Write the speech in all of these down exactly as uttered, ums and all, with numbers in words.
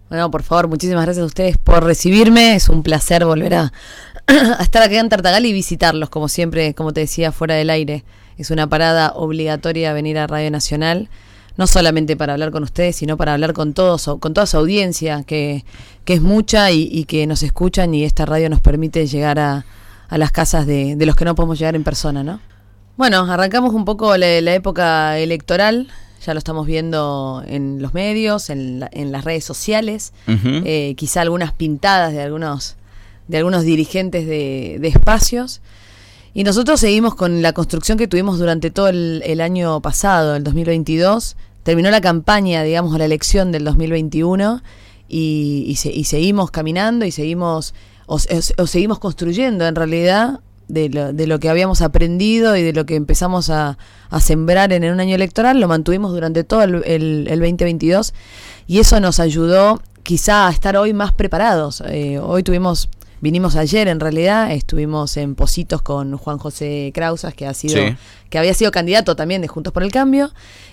Bueno, por favor, muchísimas gracias a ustedes por recibirme. Es un placer volver a, a estar acá en Tartagal y visitarlos, como siempre, como te decía, fuera del aire. Es una parada obligatoria venir a Radio Nacional, no solamente para hablar con ustedes, sino para hablar con todos, con toda su audiencia, que, que es mucha y, y que nos escuchan, y esta radio nos permite llegar a, a las casas de, de los que no podemos llegar en persona, ¿no? Bueno, arrancamos un poco la, la época electoral. Ya lo estamos viendo en los medios, en, la, en las redes sociales, uh-huh. eh, quizá algunas pintadas de algunos, de algunos dirigentes de, de espacios. Y nosotros seguimos con la construcción que tuvimos durante todo el, el año pasado, el dos mil veintidós. Terminó la campaña, digamos, la elección del dos mil veintiuno y, y, se, y seguimos caminando y seguimos, o, o, o seguimos construyendo en realidad de lo, de lo que habíamos aprendido y de lo que empezamos a, a sembrar en un año electoral. Lo mantuvimos durante todo el, el, el veinte veintidós y eso nos ayudó quizá a estar hoy más preparados. Eh, hoy tuvimos, vinimos ayer en realidad, estuvimos en Positos con Juan José Krausas, que ha sido, sí. que había sido candidato también de Juntos por el Cambio,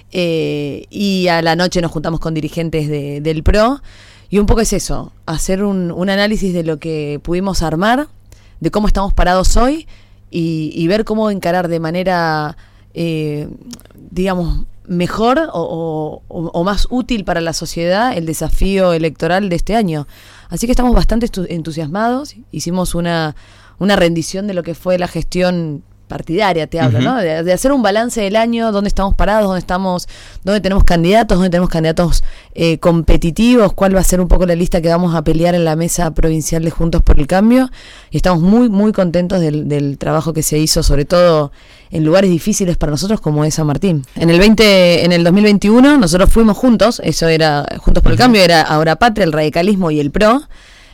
eh, y a la noche nos juntamos con dirigentes de, del P R O, y un poco es eso, hacer un, un análisis de lo que pudimos armar, de cómo estamos parados hoy y, y ver cómo encarar de manera, eh, digamos, mejor o, o, o más útil para la sociedad el desafío electoral de este año. Así que estamos bastante estu- entusiasmados. Hicimos una, una rendición de lo que fue la gestión partidaria, te hablo, uh-huh. ¿no? De, de hacer un balance del año, dónde estamos parados, dónde estamos, dónde tenemos candidatos, dónde tenemos candidatos eh, competitivos, cuál va a ser un poco la lista que vamos a pelear en la mesa provincial de Juntos por el Cambio. Y estamos muy, muy contentos del, del trabajo que se hizo, sobre todo en lugares difíciles para nosotros como es San Martín. En el veinte, en el dos mil veintiuno nosotros fuimos juntos, eso era Juntos por el Cambio, era Ahora Patria, el radicalismo y el P R O.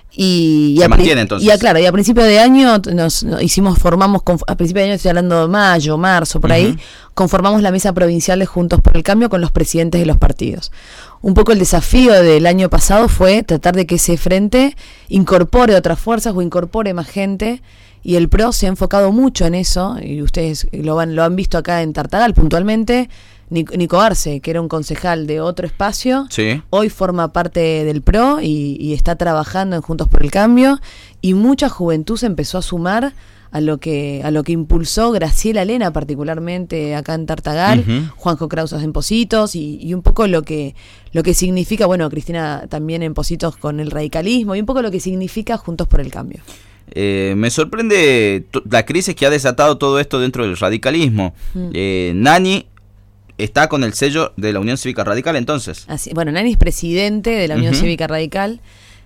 Y, y, se a, mantiene entonces. Y a, claro, y a principio de año nos, nos hicimos, formamos, a principio de año estoy hablando de mayo, marzo, por uh-huh. ahí, conformamos la mesa provincial de Juntos por el Cambio con los presidentes de los partidos. Un poco el desafío del año pasado fue tratar de que ese frente incorpore otras fuerzas o incorpore más gente, y el P R O se ha enfocado mucho en eso, y ustedes lo, van, lo han visto acá en Tartagal puntualmente. Nico Arce, que era un concejal de otro espacio, sí. hoy forma parte del P R O y, y está trabajando en Juntos por el Cambio, y mucha juventud se empezó a sumar a lo que a lo que impulsó Graciela Lena, particularmente acá en Tartagal, uh-huh. Juanjo Krausas en Positos, y, y un poco lo que lo que significa, bueno, Cristina también en Positos con el radicalismo, y un poco lo que significa Juntos por el Cambio. Eh, me sorprende t- la crisis que ha desatado todo esto dentro del radicalismo. Mm. Eh, Nani está con el sello de la Unión Cívica Radical, entonces. Así, bueno, Nani es presidente de la Unión uh-huh. Cívica Radical.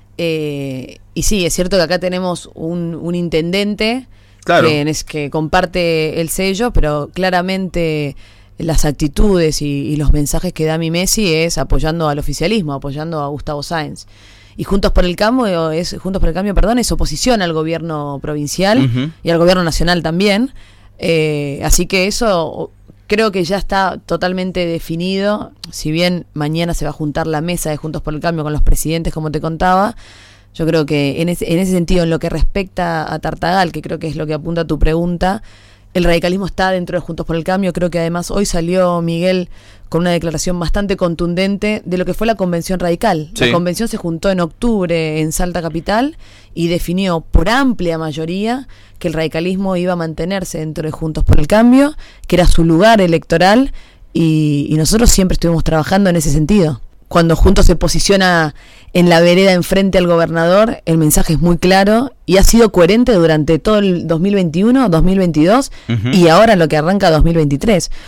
Eh, y sí, es cierto que acá tenemos un, un intendente claro. que, es, que comparte el sello, pero claramente las actitudes y, y los mensajes que da mi Messi es apoyando al oficialismo, apoyando a Gustavo Sáenz. Y Juntos por el Cambio es Juntos por el Cambio, perdón, es oposición al gobierno provincial uh-huh. y al gobierno nacional también. Eh, así que eso creo que ya está totalmente definido. Si bien mañana se va a juntar la mesa de Juntos por el Cambio con los presidentes, como te contaba, yo creo que en ese, en ese sentido, en lo que respecta a Tartagal, que creo que es lo que apunta a tu pregunta, el radicalismo está dentro de Juntos por el Cambio. Creo que además hoy salió Miguel con una declaración bastante contundente de lo que fue la convención radical. Sí. La convención se juntó en octubre en Salta Capital y definió por amplia mayoría que el radicalismo iba a mantenerse dentro de Juntos por el Cambio, que era su lugar electoral, y, y nosotros siempre estuvimos trabajando en ese sentido. Cuando Juntos se posiciona en la vereda enfrente al gobernador, el mensaje es muy claro y ha sido coherente durante todo el dos mil veintiuno, dos mil veintidós uh-huh. y ahora lo que arranca dos mil veintitrés.